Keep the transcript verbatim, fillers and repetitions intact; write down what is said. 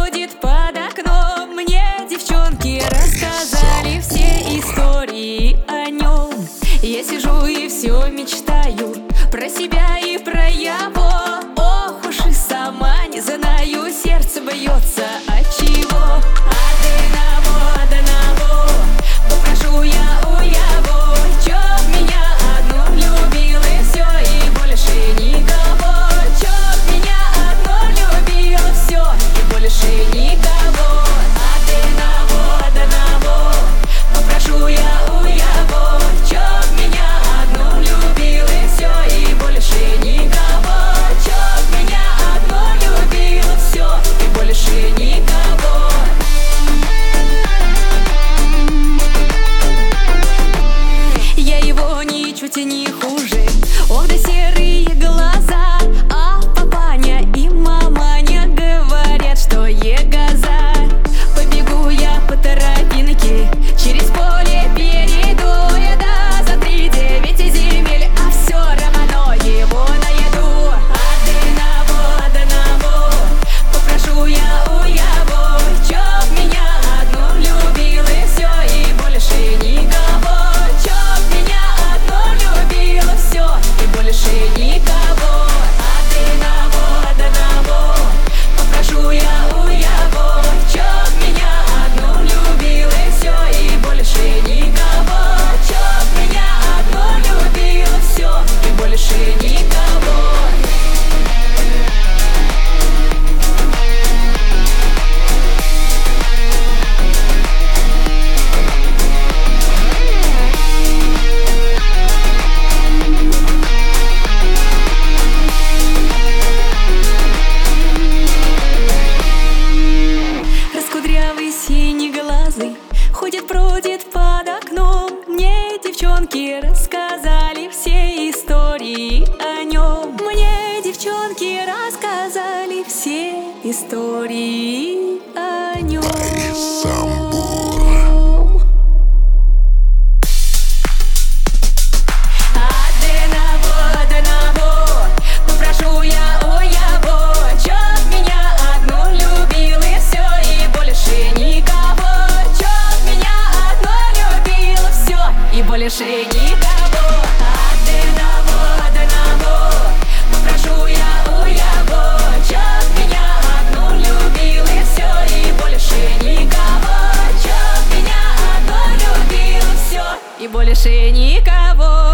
бродит под окном. Мне девчонки рассказали все истории о нем. Я сижу и все мечтаю про себя и про его. Ох уж и сама не знаю, сердце бьется от чего. Одного, одного попрошу я у его, чтоб меня одну любил и все, и больше никого. Чтоб меня одну любил все, и больше никого. Одного, одного попрошу я у его, чтоб меня одну любил и все, и больше никого. Чтоб меня одну любил все, и больше никого. Я его ничуть не хуже, ох да серые глаза. А папаня и маманя говорят, что егоза. Побегу я по тропинке, через поле перейду я, да, за три девять земель, а все равно его найду. Одного, одного попрошу я у его, чтоб меня одну любил и все, и больше никого. Чтоб меня одну любил все, и больше никого. Одного, одного попрошу я у его, чтоб меня одну любил и все, и больше никого. Чтоб меня одну любил все, и больше никого. Раскудрявый синеглазый ходит, бродит под окном. Мне девчонки рассказали все истории о нем. Мне девчонки рассказали все истории о нем. Одного, одного попрошу я у его, чтоб меня одну любил и все, и больше никого. Чтоб меня одну любил все, и больше никого. Одного, одного попрошу я у его, чтоб меня одну любил и все, и больше никого. Чтоб меня одну любил все, и больше никого.